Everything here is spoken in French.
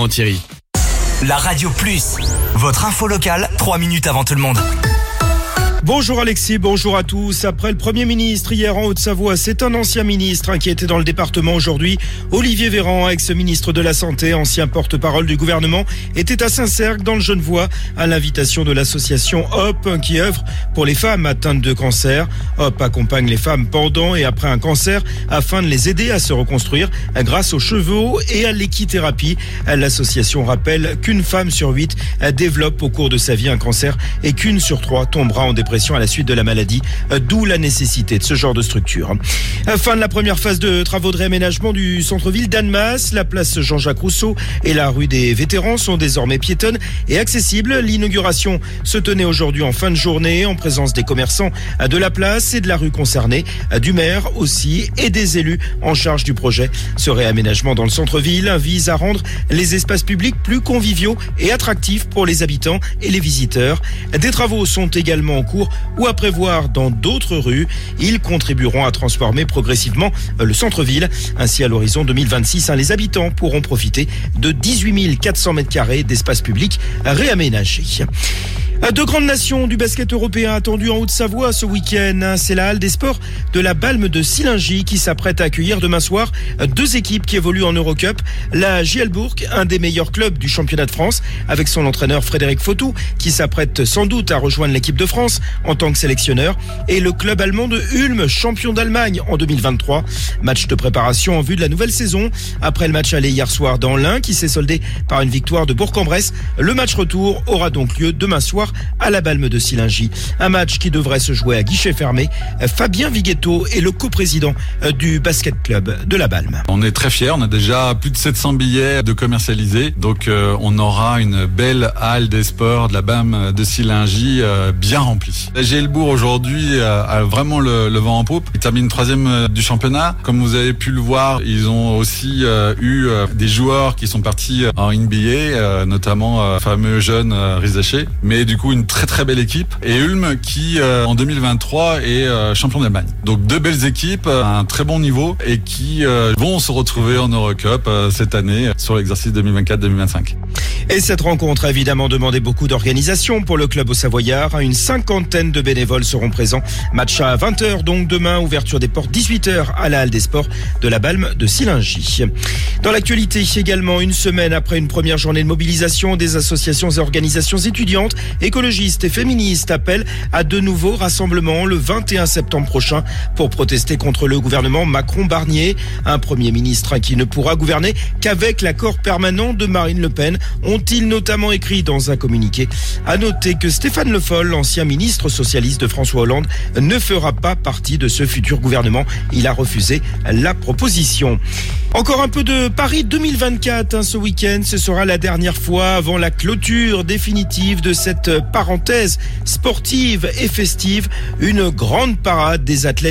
Laurent Thierry. La Radio Plus, votre info locale, 3 minutes avant tout le monde. Bonjour Alexis, bonjour à tous. Après le Premier ministre hier en Haute-Savoie, c'est un ancien ministre qui était dans le département aujourd'hui. Olivier Véran, ex-ministre de la Santé, ancien porte-parole du gouvernement, était à Saint-Cergue dans le Genevois à l'invitation de l'association HOP qui œuvre pour les femmes atteintes de cancer. HOP accompagne les femmes pendant et après un cancer afin de les aider à se reconstruire grâce aux chevaux et à l'équithérapie. L'association rappelle qu'une femme sur 8 développe au cours de sa vie un cancer et qu'une sur 3 tombera en dépression à la suite de la maladie, d'où la nécessité de ce genre de structure. Fin de la première phase de travaux de réaménagement du centre-ville d'Annemasse. La place Jean-Jacques Rousseau et la rue des Vétérans sont désormais piétonnes et accessibles. L'inauguration se tenait aujourd'hui en fin de journée en présence des commerçants de la place et de la rue concernée, du maire aussi et des élus en charge du projet. Ce réaménagement dans le centre-ville vise à rendre les espaces publics plus conviviaux et attractifs pour les habitants et les visiteurs. Des travaux sont également en cours ou à prévoir dans d'autres rues. Ils contribueront à transformer progressivement le centre-ville. Ainsi, à l'horizon 2026, les habitants pourront profiter de 18 400 m² d'espace public réaménagés. Deux grandes nations du basket européen attendues en Haute-Savoie ce week-end. C'est la Halle des Sports de la Balme de Sillingy qui s'apprête à accueillir demain soir deux équipes qui évoluent en Eurocup. La Gielbourg, un des meilleurs clubs du championnat de France, avec son entraîneur Frédéric Fautou, qui s'apprête sans doute à rejoindre l'équipe de France en tant que sélectionneur. Et le club allemand de Ulm, champion d'Allemagne en 2023. Match de préparation en vue de la nouvelle saison. Après le match aller hier soir dans l'Ain, qui s'est soldé par une victoire de Bourg-en-Bresse, le match retour aura donc lieu demain soir à la Balme de Sillingy. Un match qui devrait se jouer à guichet fermé. Fabien Viguetto est le coprésident du basket club de la Balme. On est très fiers, on a déjà plus de 700 billets de commercialisés, donc on aura une belle halle des sports de la Balme de Sillingy bien remplie. La Gielbourg aujourd'hui a vraiment le vent en poupe. Ils terminent 3e du championnat. Comme vous avez pu le voir, ils ont aussi eu des joueurs qui sont partis en NBA, notamment le fameux jeune Rizaché. Mais du coup, une très très belle équipe. Et Ulm qui, en 2023, est champion d'Allemagne. Donc deux belles équipes, à un très bon niveau et qui vont se retrouver en Eurocup cette année sur l'exercice 2024-2025. Et cette rencontre a évidemment demandé beaucoup d'organisation pour le club au Savoyard. Une 50aine de bénévoles seront présents. Match à 20h donc demain, ouverture des portes 18h à la Halle des Sports de la Balme de Sillingy. Dans l'actualité également, une semaine après une première journée de mobilisation, des associations et organisations étudiantes, écologistes et féministes appellent à de nouveaux rassemblements le 21 septembre prochain pour protester contre le gouvernement Macron-Barnier. Un Premier ministre qui ne pourra gouverner qu'avec l'accord permanent de Marine Le Pen, ont-ils notamment écrit dans un communiqué. À noter que Stéphane Le Foll, l'ancien ministre socialiste de François Hollande, ne fera pas partie de ce futur gouvernement. Il a refusé la proposition. Encore un peu de Paris 2024 ce week-end. Ce sera la dernière fois avant la clôture définitive de cette parenthèse sportive et festive. Une grande parade des athlètes